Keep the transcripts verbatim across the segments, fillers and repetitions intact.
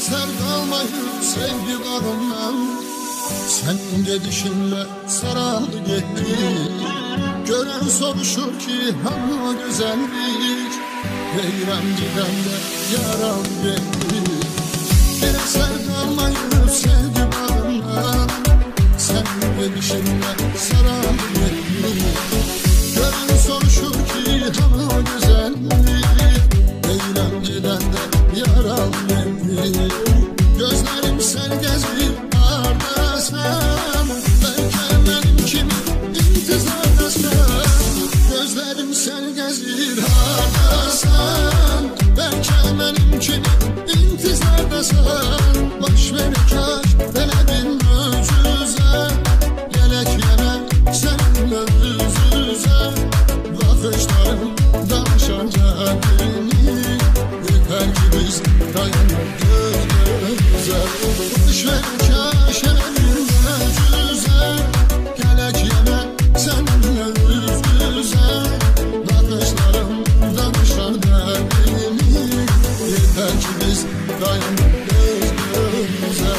eser kalmayıp sevgi bağından. Senin gedişinle sarardı gitti. Gören soruşur ki hangi o güzellik. Deyirəm gidəndə yaralı gitti. Bir eser kalmayıp sevgi bağından. Senin gedişinle sarardı gitti. Gören soruşur ki hangi o güzellik. Deyirəm gidəndə yaralı gitti. Gözlerim sen gezip ardasan. Belki benim kimi intizardasan. Gözlerim sen gezip ardasan. Belki benim kimi intizardasan. Baş ver kaş denedim möcüze. Gelek yere seninle yüz yüze. Bakışlarım danışan kendini. Yeter ki biz dayanır göz göze. Baş ver kaş denedim möcüze. Gelek yere seninle yüz yüze. Bakışlarım danışan kendini. Yeter ki biz dayanır göz göze.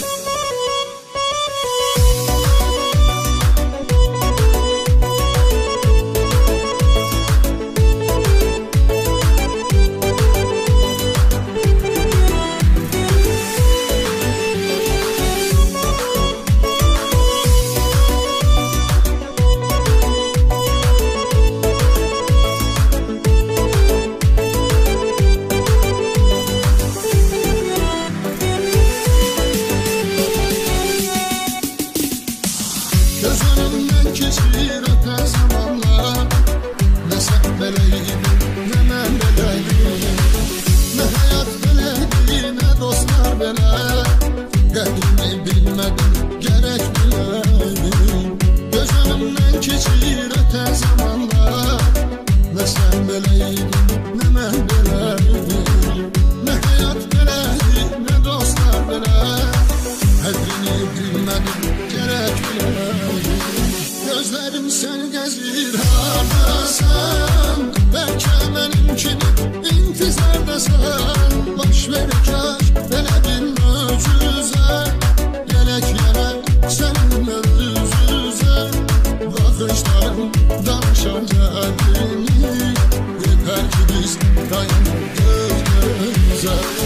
Göz önümden geçir öte zamanlar. Ne sen beleydin ne ben beleydim. Ne hayat beleydi ne dostlar bele. Kadrini bilmedim gerek bileydim. Göz önümden geçir öte zamanlar. Ne sen beleydin ne ben beleydim. Ne hayat beleydi ne dostlar bele. Kadrini bilmedim gerek bileydim. Gözlerim sen gezir ardasan. Belki benim kimi intizardasan. Baş ver kaş denedim möcüze. Gelek yere seninle yüz yüze. Bakışlarım danışan kendini. Yeter ki biz dayanır göz göze.